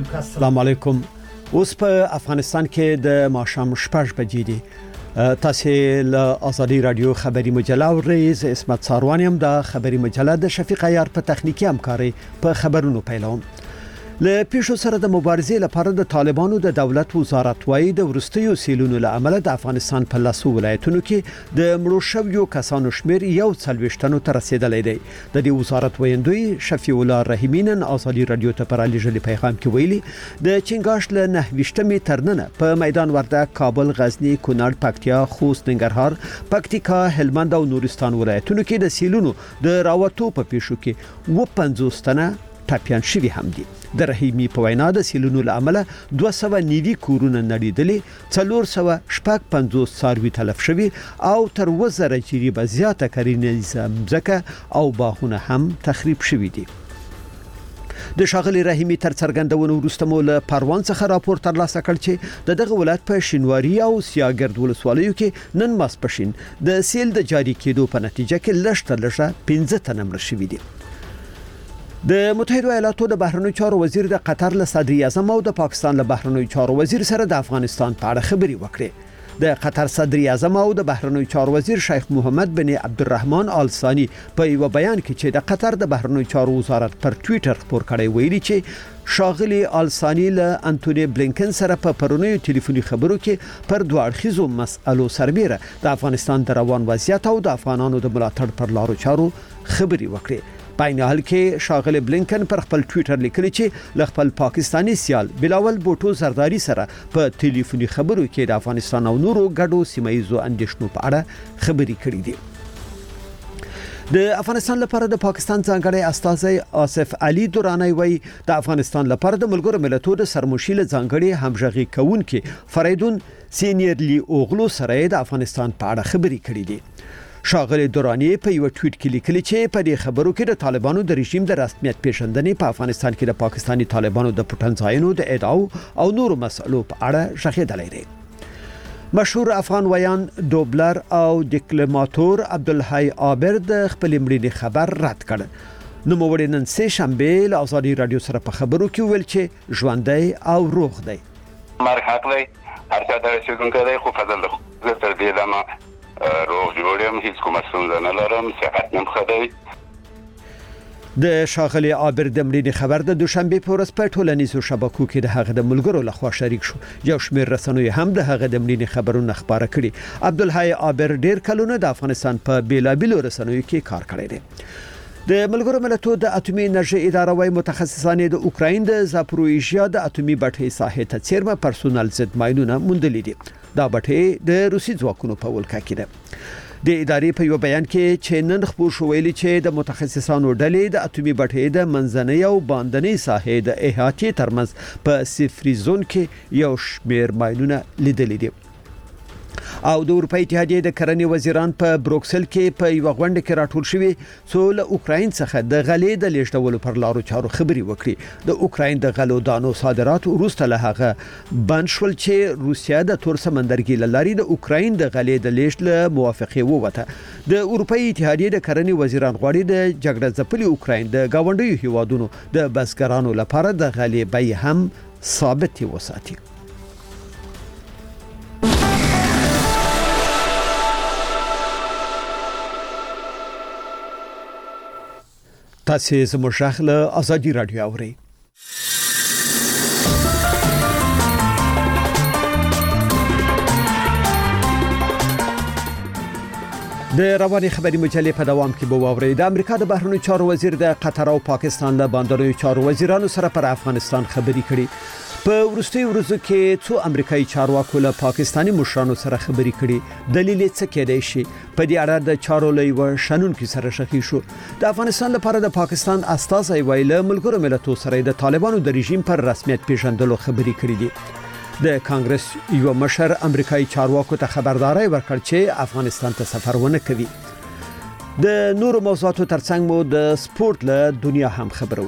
السلام علیکم. اوس په افغانستان کې د ماښام 6 بجې دي. تاسو له ازادي رادیو خبري مجله او رئیس اسمت ساروانیم د خبري مجله د شفیق عیار په تخنیکی همکاري په خبرونو پیلوم. له پیښو سره د مبارزې لپاره د طالبانو د دولت وزارت وايي د ورستیو سیلونو له امله د افغانستان په لاسو ولایتونو کې د مړو شویو کسانو شمیر 140 تنو ته رسیدلی دی. د دې وزارت ویندوی شفیع الله رحیمین ازادي رادیو ته پر لېږلي پیغام کې ویلي د چنګاش له 9 ترننه په میدان وردګ، کابل، غزنی، کونړ، پکتیا، خوست، ننګرهار، پکتیکا، هلمند او نورستان ولایتونو کې د سیلونو د راوتو په پیښو کې 50 تنه ټاپیان شوي هم دي. د رحیمی په وینا د سیلونو له امله 290 کورونه نړیدلي، 450 څاروي تلف شوي او تر 1000 جریبه زیاته کرنیزه مځکه او باغونه هم تخریب شوي دي. د شاغلي رحیمی تر څرګندونو وروسته مو له پروان څخه راپور ترلاسه کړ چې دغه ولایت په شینواری او سیاګرد ولسوالیو کې نن ماسپښین د سیل د جاری کېدو په نتیجه کې لږه 15 تنه مړه شوي دي. د متحده ایالاتو د بهرنیو چارو وزیر د قطر له صدر اعظم او د پاکستان له بهرنیو چارو وزیر سره د افغانستان په اړه خبري وکړې. د قطر صدر اعظم او د بهرنیو چارو وزیر شیخ محمد بن عبدالرحمن آل ثانی په یو بیان کې چې د قطر د بهرنیو چارو وزارت پر ټوئیټر خبر کړی ویلي چې شاغلي آل ثانی له انټونی بلینکن سره په پرونیو ټلیفوني خبرو کې پر دوه اړخیزو مسألو سربېره د افغانستان د روان وضعیت او د افغانانو د ملاتړ پر لارو چارو خبري وکړي. په عین حال کې شاغلي بلینکن پر خپل ټوئیټر لیکلی چې ل خپل پاکستانی سیال بلاول بوټو زرداری سره په ټلیفوني خبرو کې د افغانستان او نورو ګډو سیمایزو اندیشنو په اړه خبري کړې دي. د افغانستان لپاره د پاکستان ځانګړی استازی آصف علي دورانی وایي د افغانستان لپاره د ملګرو ملتونو د سرمشیل ځانګړي همغږي کوونکې فریدون سینیرلی اوغلو سره د افغانستان په اړه خبري کړې دي. شاغلي دورانی په یو ټویټ کې لیکلي چې په دې خبرو کې د طالبانو د رژیم د رسمیت پیژندنې په افغانستان کې د پاکستانی طالبانو د پټنځایونو د ادعاو او نورو مسلو په اړه شخېدلی دی. مشهور افغان ویان دوبلر او ډیپلوماټور عبدالحی عابر د خپل مړینې خبر رد کړ. نوموړی نن سه شنبه له ازادي رادیو سره په خبرو کې ویل چې ژوندۍ او روغ دی. مرګ حق دی، هر څه د رسیدونکو دی، خو فضل زه تر دې دمه روغ جوړم، هیڅ کومه ستونزه نه لرم، صحت مې ښه دی. د شاغلي عابر د مړینې خبر د دوشنبه په ورځ په ټولنیزو شبکو کې د هغه د ملګرو لخوا شریک شو. یو شمېر رسنوي هم د هغه د مړینې خبرونه خبره کړي. عبدالحی عابر ډیر کلونه د افغانستان په بیلابیلو رسنوي کې کار کړی دی. د ملګرو ملتونو د اټومي انرژي اداره وايي متخصصان د اوکراین د زاپروژیا د اټومي بټۍ ساحې ته چیرمه پرسونل ضد ماینونه موندلې دي. دا بټۍ د روسي ځواکونو په ولکه کې ده. د ادارې په یو بیان کې چې نن خبر شو ویلي چې د متخصصانو ډلې د اټومي بټۍ د منځنۍ او باندنۍ ساحې د احاطې ترمنځ په صفري زون کې یو شمېر ماینونه لیدلې دي. او د اروپای اتحادیې د کرنې وزیران په بروکسل کې په یو غونډه کې راټول شوي څو له اوکراین څخه د غلې د لیږدولو پر لارو چارو خبري وکړي. د اوکراین د غلو دانو صادرات وروسته له هغه بند شول چې روسیا د تور سمندرګي لاري د اوکراین د غلې د لیږد له موافقه ووته. د اروپای اتحادیې د کرنې وزیران غواړي د جګړه ځپلي اوکراین د گاونډیو هیوادونو د بزګرانو لپاره د غلې بیه هم ثابت وساتي. تاسو زموږ غږ له ازادي رادیو اورئ. د رواني خبري مجلې په دوام کې به واورئ د امریکا د بهرنیو چارو وزیر د قطر او پاکستان له بندرونو چارو وزیرانو سره پر افغانستان خبري کړي. په ورستي ورځو کې څو امریکایي چارواکو له پاکستاني مشرانو سره خبري کړي. دلیل څه کېدای شي؟ په دې اړه د چارو لوی شنونکو سره شخي شو. د افغانستان لپاره د پاکستان استازی ویل ملګرو ملتونو سره د طالبانو د رژیم پر رسمیت پیژندلو خبري کړي دي. د کانګرس یو مشر امریکایي چارواکو ته خبرداري ورکړ چې افغانستان ته سفر ونه کوي. د نورو موضوعاتو ترڅنګ مو د سپورت له دنیا هم خبرو.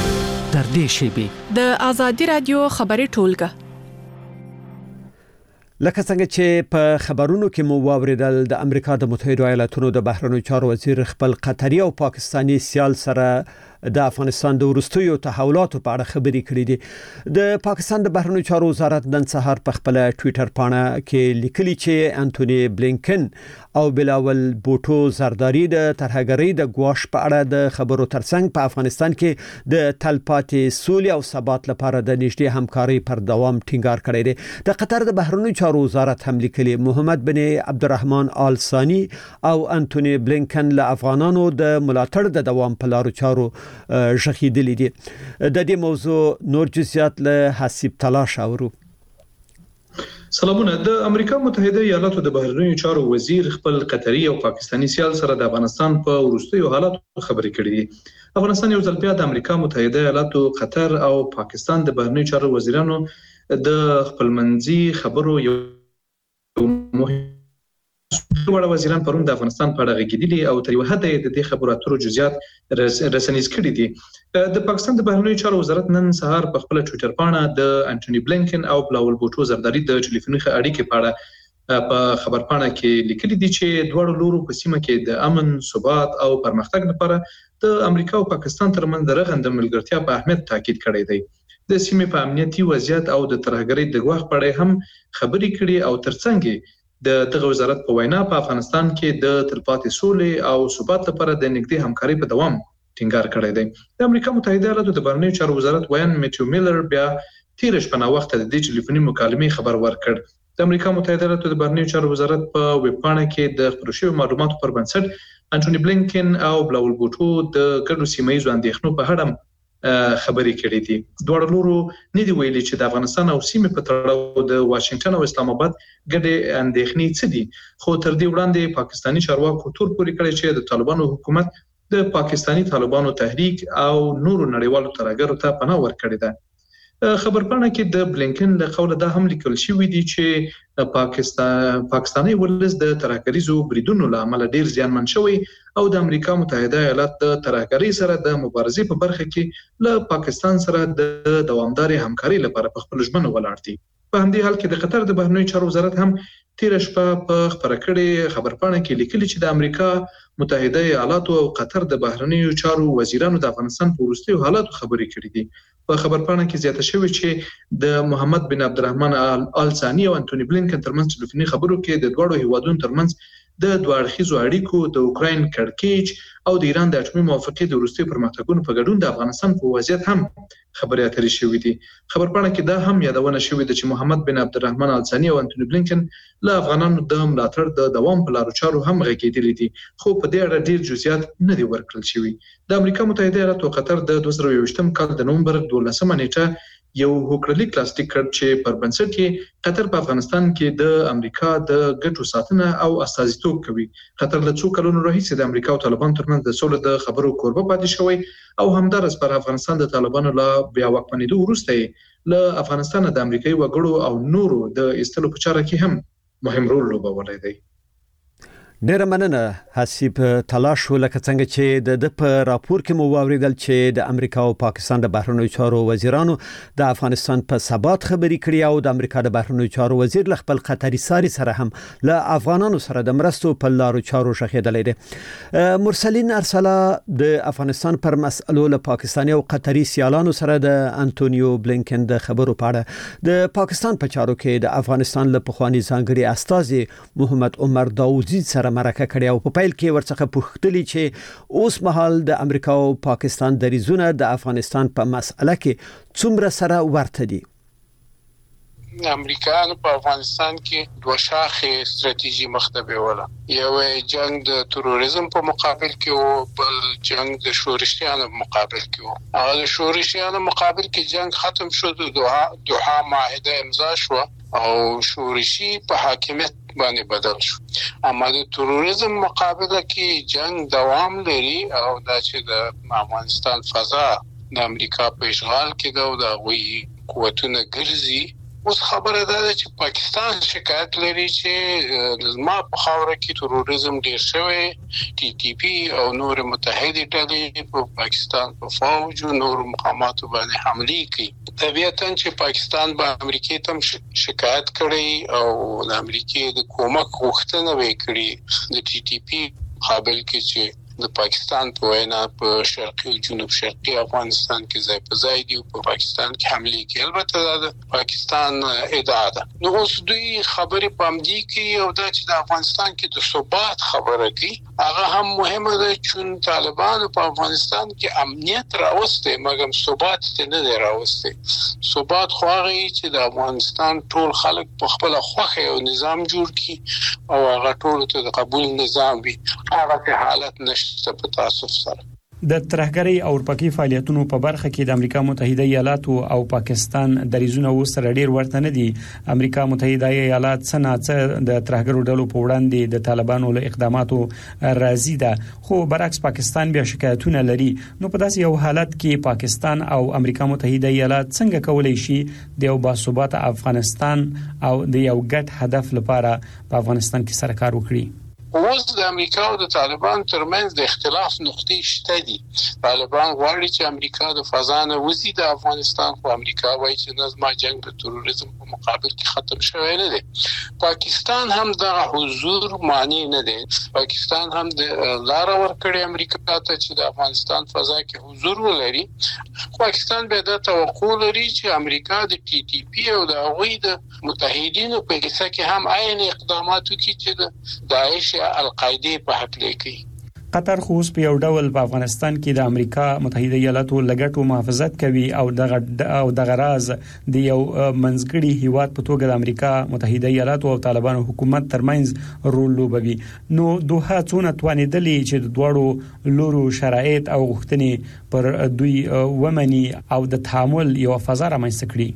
د ازادي رادیو خبري ټولګه لکه څنګه چې په خبرونو کې مو واوریدل د امریکا د متحده ایالاتونو د بهرنیو چارو وزیر خپل قطري او پاکستانی سیال سره د افغانستان د ورستیو تحولاتو په اړه خبري کړې دي. د پاکستان د بهرنیو چارو وزارت نن سهار په خپل ټوئیټر پاڼه کې لیکلي چې انټونی بلینکن او بلاول بوټو زرداری د ترهګرۍ د ګواښ په اړه د خبرو ترڅنګ په افغانستان کې د تلپاتې سولې او ثبات لپاره د نږدې همکاري پر دوام ټینګار کړی دی. د قطر د بهرنیو چارو وزارت هم لیکلي محمد بن عبدالرحمن آل ثانی او انټونی بلینکن له افغانانو د ملاتړ د دوام په لارو چارو ژغېدلې دي. د دې موضوع نور جزئیات له حسیب تلاش اورو. سلامونه. د امریکا متحده ایالاتو د بهرنیو چارو وزیر خپل قطري او پاکستانی سیال سره د افغانستان په وروستیو حالاتو خبرې کړې دي. افغانستان یو ځل بیا د امریکا متحده ایالاتو، قطر او پاکستان د بهرنیو چارو وزیرانو د خپلمنځي خبرو یو مهم وړ وزیران پرون د افغانستان په اړه غږیدلي او تر یو حد د دې خبرو اترو جزئیات رسنیز کړي دي. د پاکستان د بهرنیو چارو وزارت نن سهار په خپل ټوئیټر پاڼه د انټونی بلینکن او بلاول بوټو زرداری د ټلیفوني اړیکې په اړه په خبر پاڼه کې لیکلي دي چې دواړو لورو په سیمه کې د امن، ثبات او پرمختګ لپاره د امریکا او پاکستان ترمنځ د رغنده ملګرتیا په اهمیت تاکید کړی دی. د سیمې په امنیتي وضعیت او د ترهګرۍ د ګواښ په اړه هم خبرې کړي او ترڅنګ د دغه وزارت په وینا په افغانستان کې د تلپاتې سولې او ثبات لپاره د نږدې همکاري په دوام ټینګار کړی دی. د امریکا متحده ایالاتو د بهرنیو چارو وزارت ویان میټیو میلر بیا تیر شپه نا وخت د دې ټلیفوني مکالمې خبر ورکړ. د امریکا متحده ایالاتو د بهرنیو چارو وزارت په ویب پاڼه کې د خبرو شویو معلوماتو پر بنسټ انټونی بلینکن او بلاول بوټو د ګډو سیمه ییزو اندېښنو په اړه خبرې کړې دي. دواړو لورو نه دی ویلي چې د افغانستان او سیمې په تړاو د واشنگټن او اسلام آباد ګډې اندېښنې څه دي، خو تر دې وړاندې پاکستانی چارواکو تور پورې کړی چې د طالبانو حکومت د پاکستانی طالبانو تحریک او نورو نړیوالو ترهګرو ته پناه ورکړې ده. خبر پاڼه کې د بلینکن له قوله دا هم لیکل شوی دی چې پاکستاني ولس د ترهګریزو بریدونو له امله ډیر زیانمن شوی او د امریکا متحده ایالات د ترهګرۍ سره د مبارزې په برخه کې له پاکستان سره د دوامداري همکاري لپاره په خپل ژمنه ولاړ دي. په همدې حال کې د قطر د بهرنیو چارو وزارت هم تیر شپه په خبره کړې خبر پاڼه کې لیکلي چې د امریکا متحده ایالاتو او قطر د بهرنیو چارو وزیرانو د افغانستان په وروستیو حالاتو خبرې کړې دي. په خبر پاڼه کې زیاته شوی چې د محمد بن عبدالرحمن آل ثانی او انټونی بلینکن ترمنځ ټلیفوني خبرو کې د دواړو هیوادونو ترمنځ د دوه اړخیزو اړیکو، د اوکراین کړکېچ او د ایران د اټومي موافقې د وروستیو پرمختګونو په ګډون د افغانستان په وضعیت هم خبرې اترې شوې دي. خبر پاڼه کې دا هم یادونه شوې ده چې محمد بن عبدالرحمن آل ثانی او انټونی بلینکن له افغانانو د ملاتړ د دوام په لارو چارو هم غږېدلي دي، خو په دې اړه ډیر جزئیات نه دي ورکړل شوي. د امریکا متحده ایالاتو او قطر د 2021م کال د نومبر 12مه نیټه یو هوکړلیک لاسلیک کړ چې پر بنسټ کې قطر په افغانستان کې د امریکا د ګټو ساتنه او استازیتوب کوي. قطر له څو کلونو راهیسې د امریکا او طالبانو ترمنځ د سولې د خبرو کوربه پاتې شوی او همدارس پر افغانستان د طالبانو لا بیا واکمنېدو وروسته له افغانستان د امریکایي وګړو او نورو د ایستلو په چاره کې هم مهم رول لوبولی دی. ډیر مننه حسیب تلاش لکه څنګه چې د په راپور کې مو واوریدل چې د امریکا او پاکستان د بهرنیو چارو وزیرانو د افغانستان په ثبات خبرې کړې او د امریکا د بهرنیو چارو وزیر ل خپل قطري ساري سره هم له افغانانو سره د مرستو په لارو چارو شخېدلې ده. مرسلین ارسلا د افغانستان پر مسئلو له پاکستاني او قطري سیالانو سره د انټونیو بلینکن د خبرو په اړه د پاکستان په چارو کې د افغانستان له پخوانی ځانګړي استازي محمد عمر داوودزی سره مرکه کړې او په پیل کې ورڅخه پوښتلي چې اوس مهال د امریکا او پاکستان دریزونه د افغانستان په مسأله کې څومره سره ورته دي. امریکایانو په افغانستان کې دوه شاخې ستراتیژي مخته ولا یو جنگ د تروریزم په مقابل کې او بل جنگ د شورشیانو په مقابل کې او هغه د شورشیانو مقابل کې جنگ ختم شو، د دوحه معاهده امضا شو او شورشي په حاکمیت باندې بدل شو. اما د تروریزم مقابله کې جنگ دوام لري او دا چې د افغانستان فضا د امریکا په اشغال کې دا او د غوي قوتونه ګرځي اوس خبره ده چې پاکستان شکایت لري چې ما په خاوره کې تروریزم ډیر شوی، ټي ټي پی او نور متحده ډلې په پاکستان په فوج او نور مقاماتو باندې حمله کوي. طبيعتاً چې پاکستان به امریکای ته شکایت کړي او د امریکای د کومک غوښتنه وکړي د ټي ټي پی قابل کې چې د پاکستان په وینا په شرقي او جنوب شرقي افغانستان کې ځای په ځای دی او په پاکستان کې حمله کوي. البته د پاکستان ادعا ده. نو اوس دوی خبرې پامدي کوي او دا چې د افغانستان کې د ثبات خبره کوي هغه هم مهمه ده چې طالبان په افغانستان کې امنیت راوسته مګر ثبات نه دی راوسته. ثبات خو هغه چې د افغانستان ټول خلک په خپل خوخه او نظام جوړ کړي او هغه ټول ته د قبول نظام وي. هغه حالت نشته په تاسو سره. د ترهګرۍ او ورپکې فعالیتونو په برخه کې د امریکا متحده ایالاتو او پاکستان دریزونه سره ډیر ورته نه دي. امریکا متحده ایالات څنګه د ترهګرو ډلو په وړاندې د طالبانو له اقداماتو راضي ده، خو برعکس پاکستان بیا شکایتونه لري. نو په داسې یو حالت کې پاکستان او امریکا متحده ایالات څنګه کولای شي د یو باثبات افغانستان او د یو ګډ هدف لپاره په افغانستان کې سره کار وکړي؟ اوس د امریکا او د طالبان ترمنځ د اختلاف نقطې شته دي. طالبان غواړي چې امریکا د فضا نه وځي د افغانستان، خو امریکا وایي چې نظم جنگ د تروریزم په مقابل کې ختم شوی نه دی. پاکستان هم د حضور معنی نه دی. پاکستان هم د لار ورکړي امریکا ته چې د افغانستان فضا کې حضور ولري. پاکستان به د توقع لري چې امریکا د ټي ټي پی او د هغوی د متحدینو په حصہ کې هم عین اقدامات وکړي چې د داعش القاعده په حق لیکي. قطر خو اوس په یو ډول په افغانستان کې د امریکا متحده ایالاتو لګټو محافظت کوي او د غراز د یو منځګړي هیواد په توګه د امریکا متحده ایالاتو او طالبانو حکومت ترمنځ رول لوبوي. نو دوه څونه توانیدلې چې د دوړو لورو شرایط او غوښتنې پر دوی ومني او د تعامل یو فضا رامنځته کړي.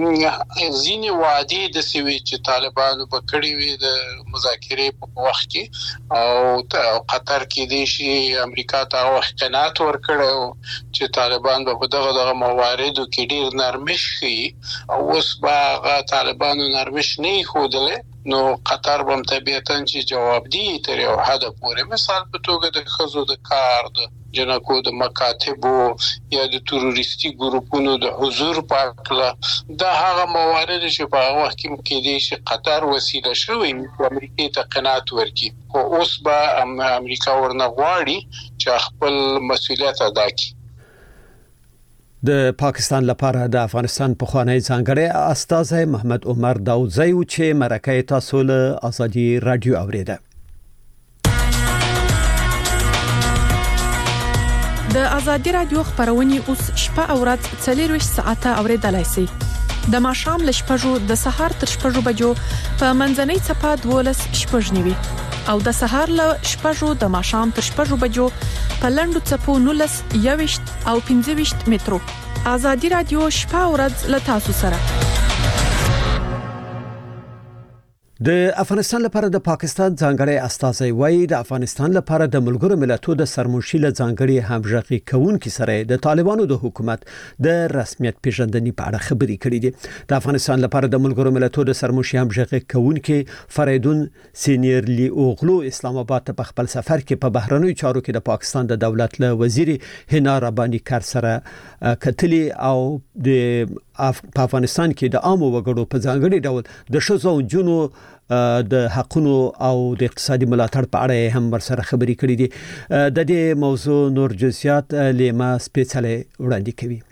ځینې وعده د سوي چې طالبانو په کړی وي د مذاکرې په وخت کې او قطر کې د شي امریکا ته وخت قناعت ورکړو چې طالبان په دغه مواردو کې ډیر نرمش شي او اوس به طالبانو نرمش نه خودله. نو قطر هم طبيعتاً چې جواب دی تر یو حد پورې، مثال په توګه د خزو د کار د جنکو د مکاتبو یا د تروریستي ګروپونو د حضور په اړه دا هغه موارد چې په هغه وخت کې د شي قطر وسیله شوی امریکا ته قناعت ورکړي. خو اوس به امریکا ورنه غواړي چې خپل مسؤلیت ادا کړي. د پاکستان لپاره د افغانستان په خوانی ځانګړی استاذ محمد عمر داوودزی چې مرکه تاسو له ازادي رادیو اوریده. د ازادي رادیو خبرونه اوس شپه او ورځ 24 ساعته اوریدلای شئ. د ماښام ل شپږو د سهار تر شپږو بجو په منځنۍ چپه 12 شپږنیوي او د سهار ل شپږو د ماښام تر شپږو بجو په لندو چپو 19 21 او 25 مترو. ازادي رادیو شپه او ورځ ل تاسو سره. د افغانستان لپاره د پاکستان ځانګړی استازی وایي د افغانستان لپاره د ملګرو ملتونو د سرمنشي له ځانګړي همغږي کوونکي سره د طالبانو د حکومت د رسمیت پیژندنې په اړه خبرې کړې دي. د افغانستان لپاره د ملګرو ملتونو د سرمنشي همغږي کوونکي فریدون سینیرلی اوغلو اسلام آباد ته په خپل سفر کې په بهرنیو چارو کې د پاکستان د دولت له وزیر هنا ربانی کار سره کتلي او د په افغانستان کې د عامو وګړو په ځانګړي ډول د شذو جنو د حقونو او د اقتصادي ملاتړ په اړه هم ورسره خبرې کړې دي. د دې موضوع نور جزئیات لیما سپیشل وړاندې کوي.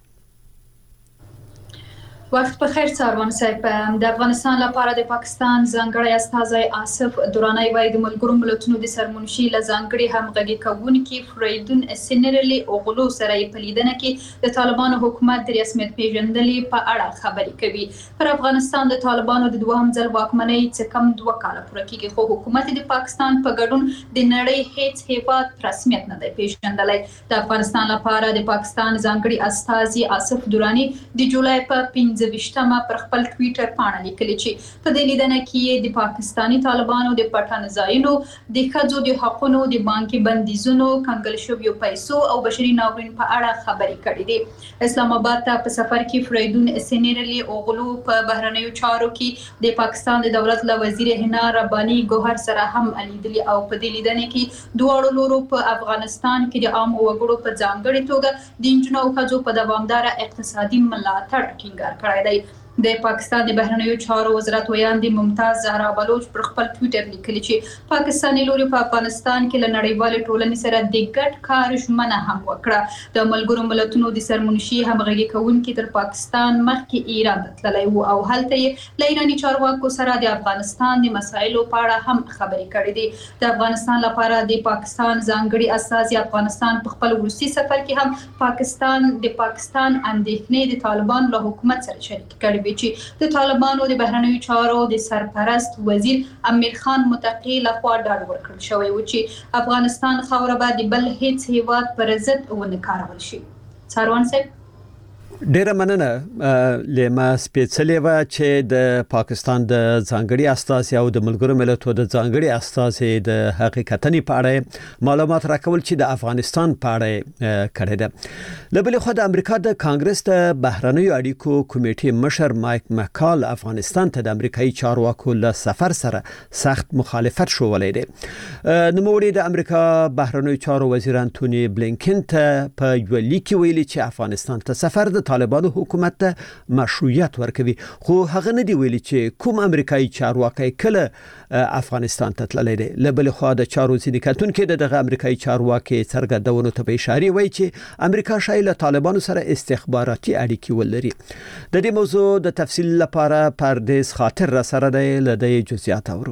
وخت په خیر څاروان صاحب. د افغانستان لپاره د پاکستان ځانګړی استازی آصف درانی وایي د ملګرو ملتونو د سرمنشي له ځانګړي همغږي کوونکي فریدون سینیرلی اوغلو سره په لیدنه کې د طالبانو حکومت د رسمیت پیژندلې په اړه خبرې کوي. پر افغانستان د طالبانو د دوهم ځل واکمنۍ څخه کم 2 کال پوره کېږي، خو حکومت د پاکستان په ګډون د نړۍ هیڅ هیواد رسمیت نه دی پیژندلی. د افغانستان لپاره د پاکستان ځانګړي استازي آصف درانی د جولای په 15 15مه پر خپل ټوئیټر باندې لیکلي چې په دې لیدنه کې د پاکستانی طالبانو د پټان ځایونو د ښځو د حقوقو د بانکي بندیزونو کنګل شویو پیسو او بشري ناورین په اړه خبرې کړې دي. اسلام آباد ته په سفر کې فریدون سینیرلی اوغلو په بهرنیو چارو کې د پاکستان د دولت له وزیر حنا رباني ګوهر سره هم لیدلي او په دې لیدنه کې دوه لورو په افغانستان کې د عام وګړو په ځانګړي توګه د انجنونو او ښځو په دوامدار اقتصادي ملاتړ ټینګار کړی دی. د پاکستان د بهرنیو چارو وزارت ویاندې ممتاز زهرا بلوچ پر خپل ټوئیټر لیکلي چې پاکستاني لوري په افغانستان کې له نړیوال ټولنې سره د ګډ کار ژمنه هم وکړه. د ملګرو ملتونو د سرمنشي همغږي کوونکي تر پاکستان مخکې ایران تللی و او هلته یې له ایراني چارواکو سره د افغانستان د مسایلو په اړه هم خبرې کړې دي. د افغانستان لپاره د پاکستان ځانګړي استازي افغانستان په خپل وروستي سفر کې هم پاکستان اندېښنې د طالبان له حکومت سره شریک کړې چې د طالبانو د بهرنیو چارو د سرپرست وزیر امیر خان متقی لخوا ډاډ ورکړل شوی و چې افغانستان خاوره به د بل هیڅ هیواد پر ضد ونه کارول شي. ساروان صاحب ډیره مننه. لما سپیڅلې و چې د پاکستان د ځانګړي استازي او د ملګرو ملتونو د ځانګړي استازي د حقیقتنی په اړه معلومات راکول چې د افغانستان په اړه کړی دی. لبل خو د امریکا د کانګرس د بهرنیو اړیکو کمیټې مشر مایک مکال افغانستان ته د امریکایي چارواکو له سفر سره سخت مخالفت شوولې دی. نوموړي د امریکا بهرنیو چارو وزیر انټونی بلینکن ته په یو لیک ویلي چې افغانستان ته سفر د طالبانو حکومت ته مشروعیت ورکوي، خو هغه نه دی ویلي چې کوم امریکایي چارواکي کله افغانستان ته تللی دی. لبل خو د چارو ځینې کتونکو دغه امریکایي چارواکي څرګندونو ته اشاره وایي چې امریکا شاید له طالبانو سره استخباراتي اړیکې ولري. د دې موضوع د تفصیل لپاره پردیس خاطر را سره دی، لدی جزئیات اورو.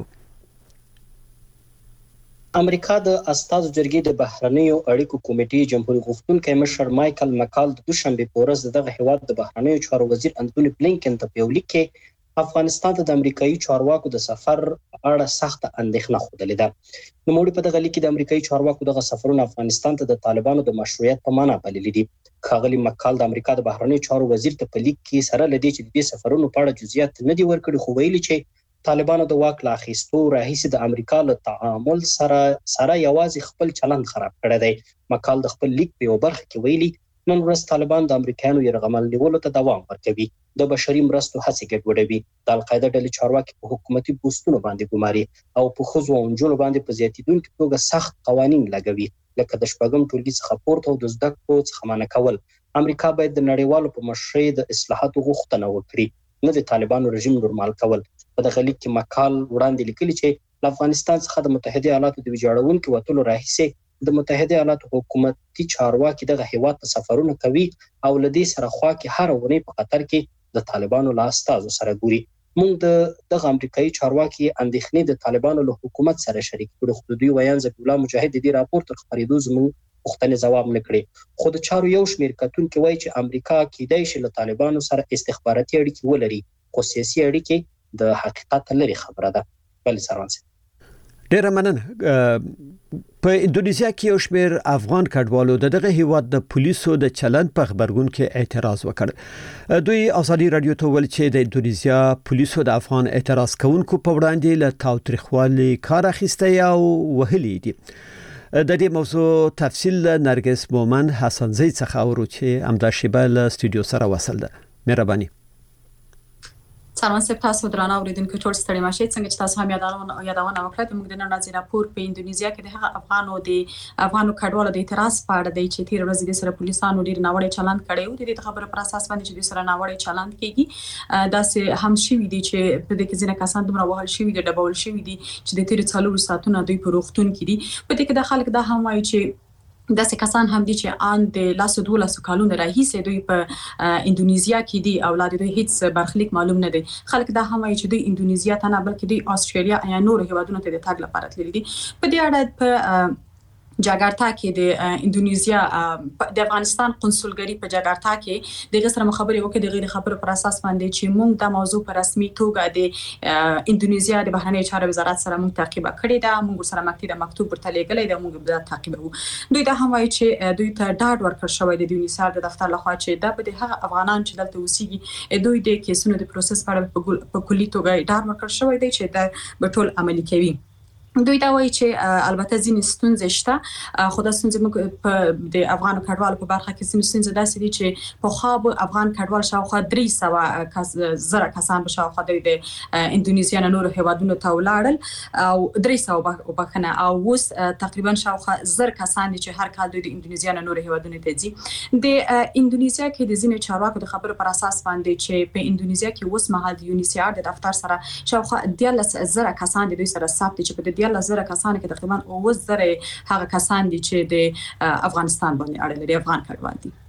امریکا د استازو جرګې د بهرنیو اړیکو کمیټې جمهوریت غوښتونکي مشر مایکل مکال د دوشنبه په ورځ دغه هیواد د بهرنیو چارو وزیر انټونی بلینکن ته په یو لیک کې افغانستان ته د امریکایي چارواکو د سفر اړه سخت اندېښنه خوده ده. نوموړي په دغه لیک کې د امریکایي چارواکو دغه سفرونه افغانستان ته د طالبانو د مشروعیت په معنا بللي دي. ښاغلي مکال د امریکا د بهرنیو چارو وزیر ته په لیک کې سره لدی چې د دې سفرونو په اړه جزئیات نه دي ورکړي، خو ویلي چې طالبانو د واک لا اخیستو راهیسې د امریکا له تعامل سره یوازې خپل چلند خراب کړی دی. مکال د خپل لیک په یو برخه کې ویلي نن ورځ طالبان د امریکایانو یرغمل نیولو ته دوام ورکوي، د بشري مرستو هڅې ګډوډوي، د القاعده ډلې چارواکي په حکومتي پوسټونو باندې ګماري او په ښځو او نجونو باندې په زیاتیدونکي توګه سخت قوانین لګوي، لکه د شپږم ټولګي څخه پورته او د زده کړو څخه منع کول. امریکا باید د نړیوالو په مشرۍ د اصلاحاتو غوښتنه وکړي، نه د طالبانو رژیم نورمال کول. په دغه لیک کې مکال وړاندې لیکلي چې له افغانستان څخه د متحده ایالاتو د ویجاړونکو وټولو راهیسې د متحده ایالاتو حکومتي چارواکي دغه هیواد ته سفرونه کوي او لدې سره خوا کې هر ونې په خطر کې د طالبانو له استازو سره ګوري. موږ دغه امریکایي چارواکي اندېښنې د طالبانو له حکومت سره شریک کړو، خو دوی ویان ذکر الله مجاهد دې راپور تر خبرېدو زموږ پوښتنې ځواب نه کړي. خو د چارو یو شمېر کتونکي وایي چې امریکا کېدای شي له طالبانو سره استخباراتي اړیکې ولري، خو سیاسي اړیکې د حقیقت لري خبره ده. بل سرانسه ډیره مننه. په اندونیزیا کې یو شمېر افغان کډوالو دغه هیواد د پولیسو د چلند په خبرګون کې اعتراض وکړ. دوی ازادي رادیو ته ویل چې د اندونیزیا پولیسو د افغان اعتراض کوونکو په وړاندې له تاوتریخوالي کار اخیسته او وهلي دي. د دې موضوع تفصیل نرګس مومن حسن زئی څخه اورو چې امدا شیبل استودیو سره وصل ده. مهرباني. سلام سپ تاسو درانه اوریدونکو ټول ستړي ماشي څنګه چې تاسو هم یادونه وکړه موږ د نن ورځې راپور په اندونیزیا کې د افغانو کډوالو د اعتراض په اړه دی چې تیر ورځ د سره پولیسانو ډیر ناوړه چلند کړی و. د دې خبرو پر اساس باندې چې د سره ناوړه چلند کیږي دا سه هم شوی دي چې په دې کې ځینې کسان دومره وهل شوی دي ډبول شوی دي چې د تیر 4 ساعتونو دوی په روغتون کې دي. په دې کې د خلک دا هم وایي چې داسې کسان هم دي چې ان د لاسو 12 کالونو راهیسې دوی په اندونیزیا کې دي او لا دوی هیڅ برخلیک معلوم نه دي. خلک دا هم وایي چې دوی اندونیزیا ته نه بلکې دوی استرالیا یا نور هیوادونو ته د تګ لپاره تللي دي. په دې اړه په جاکارتا کې د انډونیزیا د افغانستان قونسلګری په جاکارتا کې د غسر خبرې وکړي د غیر خبرو پر اساس باندې چې موږ د موضوع پر رسمي توګه د انډونیزیا د بهرنی چارو وزارت سره موږ تعقیب کړی دا موږ سره مکتوب ورته لېږلی دا موږ به تعقیبو. دوی دا هم وایي چې دوی ته ډاډ ورکړ شوی د یونیسار د دفتر لخوا چې دا به د هغه افغانان چې دلته اوسېږي دوی د کیسونو د پروسس په کلي توګه ډاډ ورکړ شوی دی چې دا به ټول عملي کوي. دوی دا وایي چې البته ځینې ستونزې شته خو دا ستونزې موږ په د افغان کډوالو په برخه کې ستونزې داسې دي چې په خو افغان کډوال شاوخوا 300 زره کسان په شاوخوا د انډونیزیا نورو هیوادونو ته ولاړل او 300 وبخنه او اوس تقریبا شاوخوا 1000 کسان دي چې هر کال د انډونیزیا نورو هیوادونو ته ځي. د انډونیزیا کې د ځینې چارواکو د خبرو پر اساس باندې چې په انډونیزیا کې اوس مهال د یونیسار د دفتر سره شاوخوا 10000 کسان د دوی سره ثبت چې په 10000 کسان کې تقریبا 9000 هغه کسان دي چې د افغانستان باندې اړه لري افغان کډوال دي.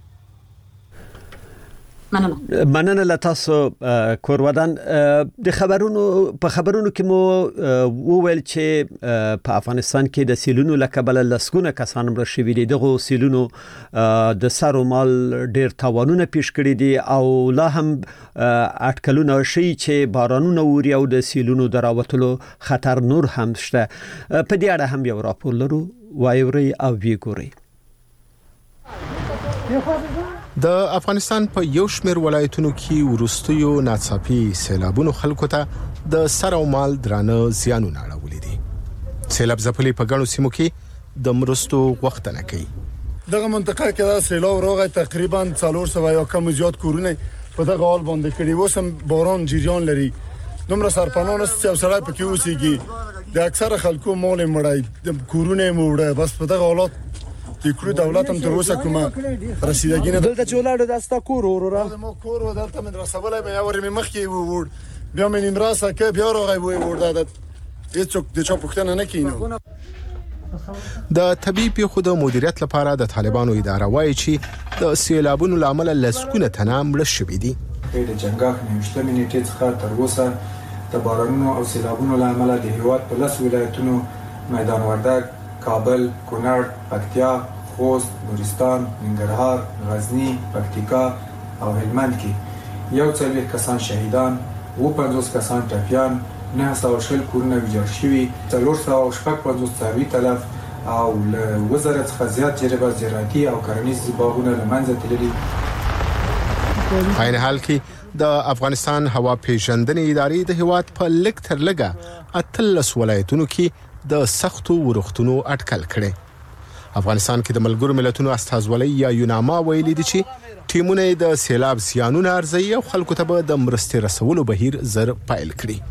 مننه لتاسو کورودان د خبرونو کې مو وویل چې په افغانستان کې د سیلونو لکبل لسګونه کسان مړ شوي دي. دغه سیلونو د سر او مال ډیر تاوانونه پیښ کړي دي او لا هم اټکلونه شي چې بارانونه ووري او د سیلونو دراوتلو خطر نور هم شته. په دې اړه هم یو راپور لرو وایوري او ویګوري. د افغانستان په یو شمېر ولایتونو کې ورستیو ناڅاپي سیلابونو خلکو ته د سر او مال درانه زیانونه اړولې دي. سیلاب ځپلي په ګڼو سیمو کې د مرستو غوښتنه کوي. دغه منطقه کې دا سیلاب راغی تقریبا 400 یا کم زیات کورونه په دغه حال باندې کړي وسم باران جریان لري دومره سرپناه نست چې سړی پکې اوسېږي د اکثره خلکو مال مړای د کورونه موړه بس په دغه حالات د کړو دولت هم تر اوسه کومه رسیدګي نه دلته چولاړه داستا کور ورورا مو کور ودلته من رسولای بیا ورمه مخکې وور بیا من امراسه کې بیا راغی وور دادت هیڅوک د چا پوښتنه نه کینو. د طبي پیښو د مدیریت لپاره د طالبانو اداره وایي چې د سیلابونو لامل لسګونه تنه مړ شوي دي. د جنګاخ نوشته منیټې څخه تر اوسه د بارانونو او سیلابونو لامل د هیواد په 10 ولایتونو میدان وردګ، کابل، کونړ، پکتیا، خوست، نورستان، ننګرهار، غزنی، پکتیکا او هلمند کې 140 کسان شهیدان، 50 کسان ټپیان، 900 کورونه ویجاړ شوي، 450 څاروي تلف او له 1000 څخه زیات جریبه زراعتي او کرنیز باغونه له منځه تللي. په عین حال کې د افغانستان هوا پیژندنې ادارې د هیواد په لږ تر لږه 13 ولایتونو کې د سختو ورښتونو اټکل کړي. افغانستان کې د ملګرو ملتونو استازولۍ یا یوناما ویلي دي چې ټیمونه د سیلاب زیانونه ارزوي او خلکو ته به د مرستې رسولو بهیر زر پایل کړي.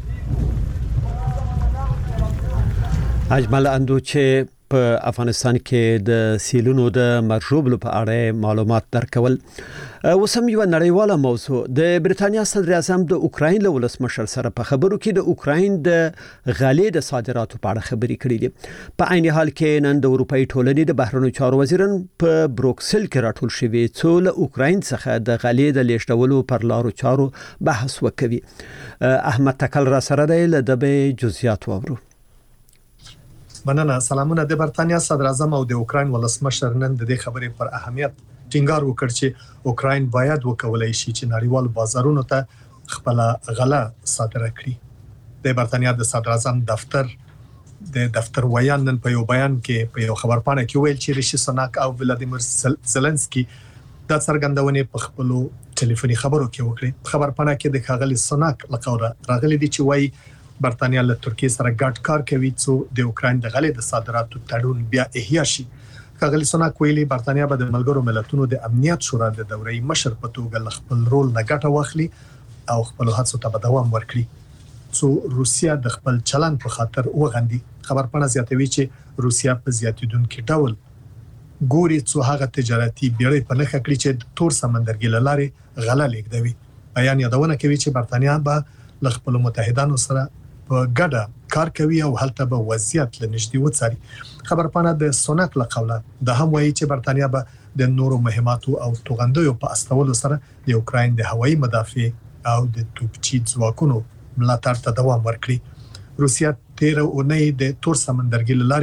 اجمل اندو چې په افغانستان کې د سیلونو د مرجوبلو په اړه معلومات درکول. وسم یو نړیواله موضوع د بریتانیا صدر اعظم د اوکراین له ولسمشر سره په خبرو کې د اوکراین د غلې د صادراتو په اړه خبرې کړې دي. په عین حال کې نن د اروپאי ټولنې د بهرنیو چارو وزیران په بروکسل کې راټول شوي څو له اوکراین څخه د غلې د لیږدولو پر لارو چارو بحث وکوي. احمد تکل را سره دی له دبې جزئیات وورو. مننه. سلامونه. د بریتانیا صدر اعظم او د اوکراین ولسمشر نن د دې خبرې پر اهمیت ټینګار وکړ چې اوکراین باید وکولای شي چې نړیوال بازارونو ته خپل غله صادره کړي. د بریتانیا د صدر اعظم دفتر ویان نن په یو بیان کې په یو خبرپاڼه کې ویل چې ریشي سناک او ولادیمیر زلنسکي د څرګندونې په خپل ټلیفوني خبرو کې وکړي. خبرپاڼه کې د خاغلی سناک لقوره راغلي دي چې وایي برتانیا له ترکیه سره ګډ کار کوي چې د اوکراین د غلې د صادراتو تړون بیا احیا شي. خاغلی سناک ویلي برتانیا به د ملګرو ملتونو د امنیت شورا د دورې مشر په توګه خپل رول نه ګټه واخلي او خپل هڅو ته دوام ورکړي چې روسیا د خپل چلن په خاطر وغندي. خبرپاڼه زیاتوي چې روسیا په زیاتیدونکو ډول ګوري چې هغه تجارتي بیړۍ په نخښه کړی چې تور سمندرګي لارې غله لیږدوي. بیان یادونه کوي چې برتانیا به له خپل متحدانو سره په ګډه کار کوي او هلته به وضعیت لنږدې وڅاري. خبرپاڼه د سوناک له قوله د هم وایي چې برتانیا به د نورو مهماتو او توغندیو په استولو سره د اوکراین د هوایي مدافع او د توپچي ځواکونو ملاتړ ته دوام ورکړي. روسیا 13 اونۍ د تور سمندرګي لارې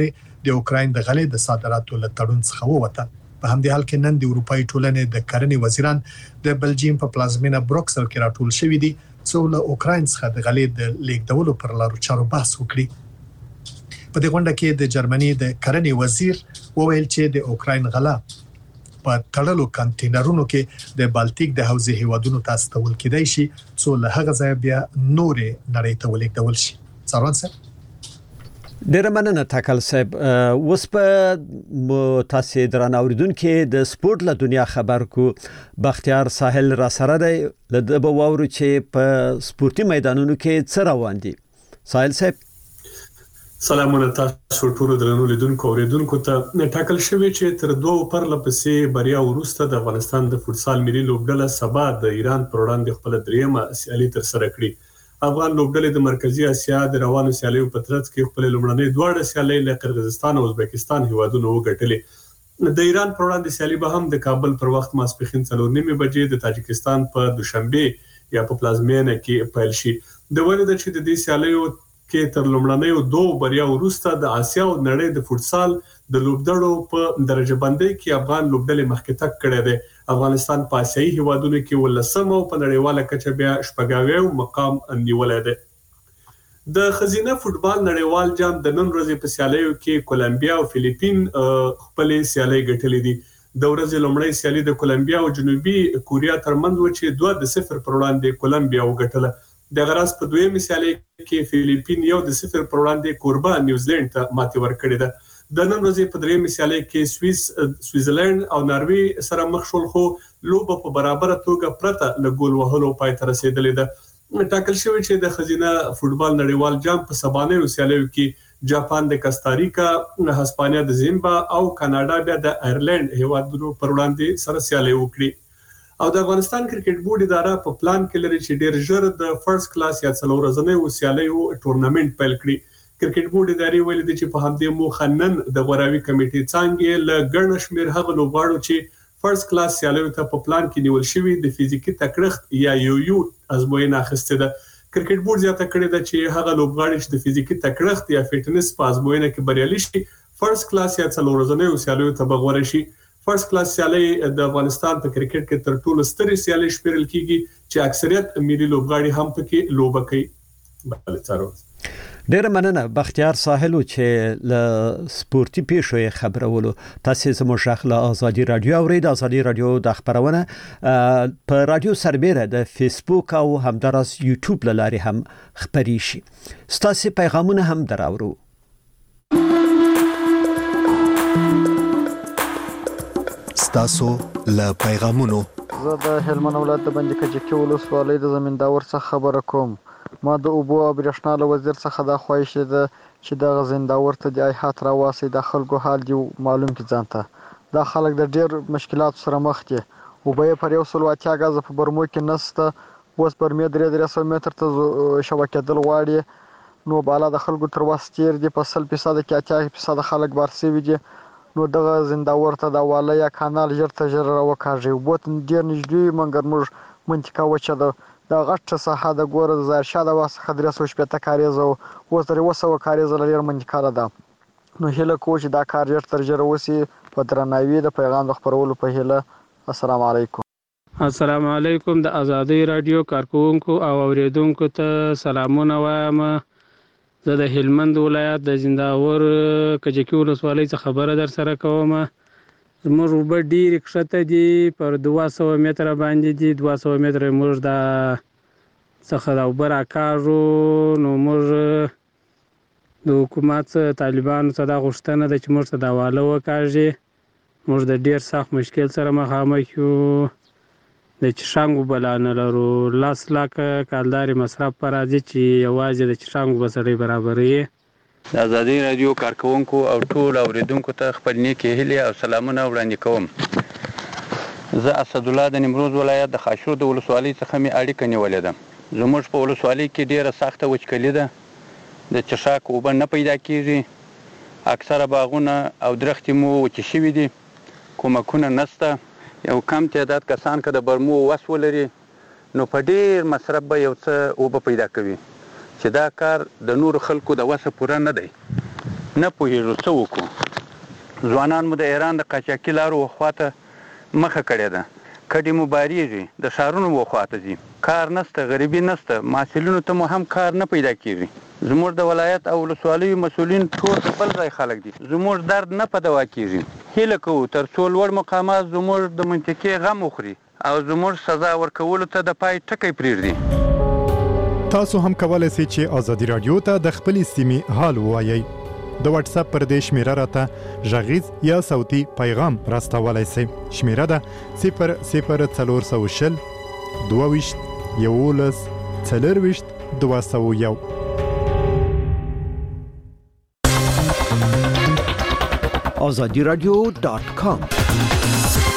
د اوکراین د غلې د صادراتو له تړون څخه ووته. په همدې حال کې نن د اروپאי ټولنې د کرنې وزیران د بلجیم په پلازمینه بروکسل کې راټول شوي دي څو له اوکراین څخه د غلې د لیږدولو پر لارو چارو بحث وکړي. په دې غونډه کې د جرمني د کرنې وزیر وویل چې د اوکراین غله په تړلو کانټینرونو کې د بالټیک د حوزې هیوادونو ته استول کېدای شي څو له هغه ځای بیا نورې نړۍ ته ولیږدول شي. څاروان صاحب ډېر مننه تاکل صاحب. اوس په تاسو درنه اوریدونکو د سپورت له دنیا خبر کو بختیار ساحل را سره دی د بوورو چې په سپورتي میدانونو کې څه روان دي. ساحل صاحب سلامونه تاسو ټول درنو لیدونکو اوریدونکو ته. ټاکل شوی چې تر 2 پرله پسې بریا وروسته د افغانستان د فوتسال ملي لوبډله سبا د ایران پر وړاندې خپل دریمه سیالي تر سره کړي. افغان لوبډلې د مرکزی اسیا د روانو سیالیو په ترڅ کې خپل لومړنۍ دواړه سیالۍ له قرغیزستان او ازبکستان هیوادونو وګټلې. د ایران پر وړاندې سیالي به هم د کابل پر وخت ماسپښین 4:30 بجې د تاجکستان په دوشنبه یا په پلازمینه کې پیل شي. د ولې د چې د دې سیالیو کې تر لومړنیو 2 بریا وروسته د آسیا او نړۍ د فوتسال د لوبډلو په درجه بندۍ کې افغان لوبډلې مخکې تګ کړی دی. افغانستان په آسیایي هیوادونو کې ولسم او په نړیواله کچه بیا شپږاوی مقام نیولی دی. د خزینه فوتبال نړیوال جام د نن ورځې په سیالیو کې کولمبیا او فلیپین خپل سیالۍ ګټلې دي. د ورځې لومړۍ سیالي د کولمبیا او جنوبي کوریا ترمنځ و چې 2-0 پر وړاندې کولمبیا وګټله. د غرض په دویمه سیالي کې فلیپین 1-0 پر وړاندې کوربه نیوزیلند ته ماتې ورکړې ده. د نن ورځې په دریمه سیالي کې سویزرلند او ناروی سره مخ شول خو لوبه په برابره توګه پرته له ګول وهلو پای ته رسیدلې ده. ټاکل شوی چې د خزینه فوتبال نړیوال جام په سبانیو سیالیو کې جاپان د کاستاریکا، هسپانیا د زیمبا او کاناډا بیا د آیرلند هیوادونو پر وړاندې سره سیالي وکړي. او د افغانستان کرکټ بورډ اداره په پلان کې لري چې ډیر ژر د فرست کلاس یا څلور ورځې سیالیو ټورنمنت پیل کړي. کرکټ بورډ ادارې ویلي دي چې په همدې موخه نن د غوراوي کمیټې څنګه له ګڼ شمېر هغه لوبغاړو چې فرست کلاس سیالیو ته په پلان کې نیول شوی د فزیکي تکړښت یا یو ازموینه اخیسته ده. کرکټ بورډ زیاته کړې ده چې هغه لوبغاړي چې د فزیکي تکړښت یا فټنس په ازموینه کې بریالي شي فرست کلاس یا څلور ورځې سیالیو ته بغوره شي. فرست کلاس سیالي د افغانستان په کرکټ کې تر ټولو سترې سیالي شمیرل کیږي چې اکثریت ملي لوبغاړي هم پکې لوبه کوي. بل څارو ډیر مننه بختیار ساحل چې له سپورتي پیښو خبرولو. تاسو زموږ شخله ازادي رادیو اورید. ازادي رادیو د خبرونه په رادیو سربېره د فیسبوک او همدارس یوټیوب لاري هم خبري شي. ستاسو پیغامونه هم دراورو. تاسو له پیغامونو زه د هلمند ولایت د بندي کجکي ولسوالۍ د زمینداور څخه خبره کوم. ما د اوبو او برېښنا له وزیر څخه دا خواهش ده چې د زمینداور ته د ایحات راواسي د خلکو حال دی معلوم کی ځانته. دا خلک د ډیر مشکلات سره مخ دي. وبې پر 180 غاز په برمو کې نسته. اوس پر 300 متر ته شبکه دل غواړي. نو بالا د خلکو تر واسطیر دي په 100% کې 80% خلک بارسوي دي. نو دغه زنداور ته د واله یا کانال ژر راوکاږي. بوت ډیر نږدې منګر موږ منطقه وچه ده. د غټه ساحه د ګور زارشا د واسه 370 کاریزه او تر 200 کاریزه لري منطقه ده. نو هله کو چې دا کار ژر وسی په درناوي د پیغام خبرولو په هله. السلام علیکم. السلام علیکم. د ازادي رادیو کارکونکو او اوریدونکو ته سلامونه وایم. زه د هلمند ولایت د زنداور کجکي ولسوالۍ څخه خبره در سره کوم. زموږ اوبه ډېرې کښته دي، پر 200 متره باندې دي. 200 متره موږ د څخه د اوبه راکاږو. نو موږ د حکومت طالبانو ته دا غوښتنه ده چې موږ ته د واله وکاږي. موږ د ډېر سخت مشکل سره مخامخ یو. د چشانګو بلا نه لرو. 10 لکه کالداري مصرف پر راځي چې یوازې د چشانګو بسړې برابرې. د ازادي رادیو کارکونکو او ټول اوریدونکو ته خپل نیکې هیلې او سلامونه وړاندې کوم. زه اسد الله د نیمروز ولایت د خاشرود ولسوالۍ څخه می اړیکه نیولې ده. زموږ په ولسوالۍ کې ډیره سخته وچکلي ده. د چشاک اوبه نه پیدا کیږي. اکثره باغونه او درختې مو وچې شوي دي. کومکونه نشته. یو کم تعداد کسان که د برمو وس ولري نو په ډیر مصرف به یو څه اوبه پیدا کوي چې دا کار د نور خلکو د وسه پوره نه دی. نه پوهیږو څه وکړو. ځوانان مو د ایران د قاچاقي لارو وخواته مخه کړې ده. کډې مو باریږي، د ښارونو وخواته ځي، کار نشته، غریبي نشته، محصلینو ته مو هم کار نه پیدا کیږي. زموږ د ولایت او ولسوالیو مسؤلین ټول بل ځای خلک دي. زموږ درد نه په دوا کیږي. هیله کوو تر څو لوړ مقامات زموږ د منطقې غم وخوري او زموږ سزا ورکولو ته د پای ټکی پرېږدي. تاسو هم کولای شئ چې ازادي رادیو ته د خپل سیمې حال ووایئ. د واتس اپ پر دې شمیره راته غږیز یا صوتي پیغام راستولای شئ. شمیره ده 00420 22 11 40 201. azadiaradio.com